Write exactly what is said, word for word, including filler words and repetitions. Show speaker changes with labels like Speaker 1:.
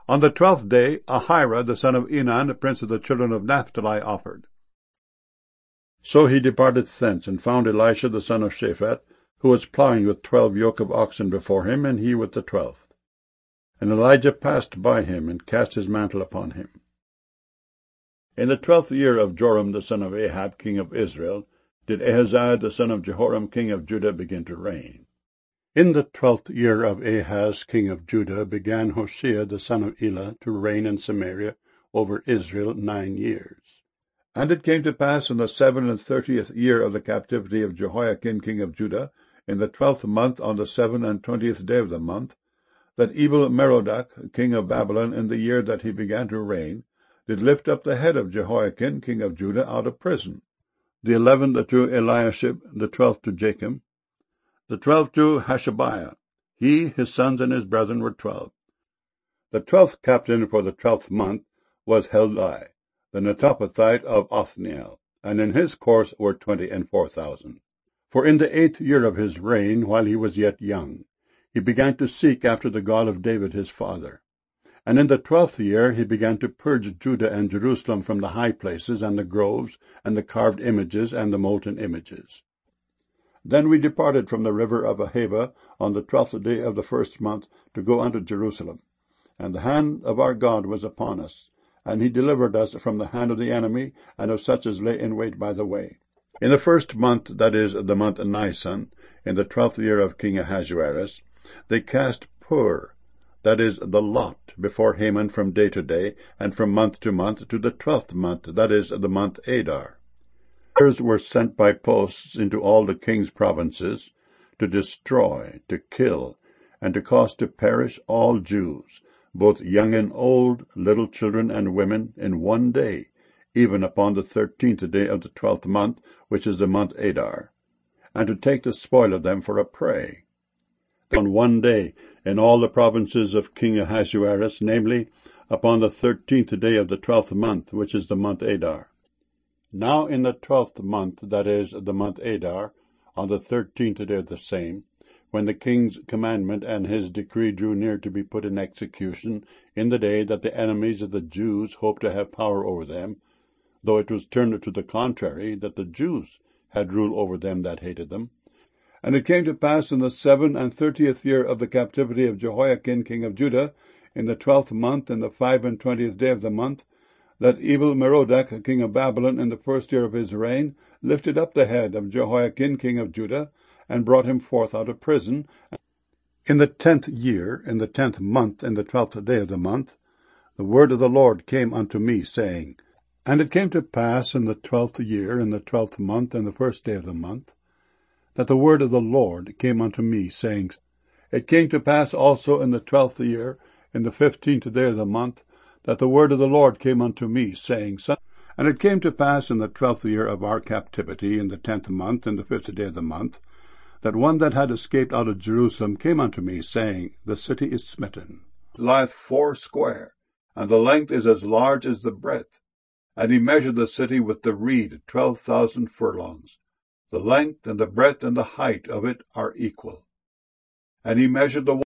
Speaker 1: On the twelfth day, Ahira the son of Enan, the prince of the children of Naphtali, offered. So he departed thence, and found Elisha the son of Shaphat, who was plowing with twelve yoke of oxen before him, and he with the twelfth. And Elijah passed by him, and cast his mantle upon him. In the twelfth year of Joram the son of Ahab, king of Israel, did Ahaziah the son of Jehoram, king of Judah, begin to reign. In the twelfth year of Ahaz, king of Judah, began Hoshea the son of Elah to reign in Samaria over Israel nine years. And it came to pass in the seven and thirtieth year of the captivity of Jehoiakim king of Judah, in the twelfth month, on the seven and twentieth day of the month, that Evil-Merodach king of Babylon, in the year that he began to reign, did lift up the head of Jehoiakim king of Judah out of prison. The eleventh to Eliashib, the twelfth to Jachim, the twelfth to Hashabiah. He, his sons, and his brethren were twelve. The twelfth captain for the twelfth month was Helai, the Netophathite of Othniel, and in his course were twenty and four thousand. For in the eighth year of his reign, while he was yet young, he began to seek after the God of David his father. And in the twelfth year he began to purge Judah and Jerusalem from the high places, and the groves, and the carved images, and the molten images. Then we departed from the river of Ahava on the twelfth day of the first month to go unto Jerusalem. And the hand of our God was upon us, and he delivered us from the hand of the enemy, and of such as lay in wait by the way. In the first month, that is, the month Nisan, in the twelfth year of King Ahasuerus, they cast Pur, that is, the lot, before Haman from day to day, and from month to month, to the twelfth month, that is, the month Adar. Letters were sent by posts into all the king's provinces, to destroy, to kill, and to cause to perish all Jews, both young and old, little children and women, in one day, even upon the thirteenth day of the twelfth month, which is the month Adar, and to take the spoil of them for a prey. On one day, in all the provinces of King Ahasuerus, namely, upon the thirteenth day of the twelfth month, which is the month Adar. Now in the twelfth month, that is, the month Adar, on the thirteenth day of the same, when the king's commandment and his decree drew near to be put in execution, in the day that the enemies of the Jews hoped to have power over them, though it was turned to the contrary, that the Jews had rule over them that hated them. And it came to pass in the seven and thirtieth year of the captivity of Jehoiakim king of Judah, in the twelfth month, in the five and twentieth day of the month, that Evil-Merodach king of Babylon, in the first year of his reign, lifted up the head of Jehoiakim king of Judah, and brought him forth out of prison. In the tenth year, in the tenth month, in the twelfth day of the month, the word of the Lord came unto me, saying, And it came to pass in the twelfth year, in the twelfth month, in the first day of the month, that the word of the Lord came unto me, saying, It came to pass also in the twelfth year, in the fifteenth day of the month, that the word of the Lord came unto me, saying, Son, and it came to pass in the twelfth year of our captivity, in the tenth month, in the fifth day of the month, that one that had escaped out of Jerusalem came unto me, saying, The city is smitten, lieth four square, and the length is as large as the breadth. And he measured the city with the reed twelve thousand furlongs. The length and the breadth and the height of it are equal. And he measured the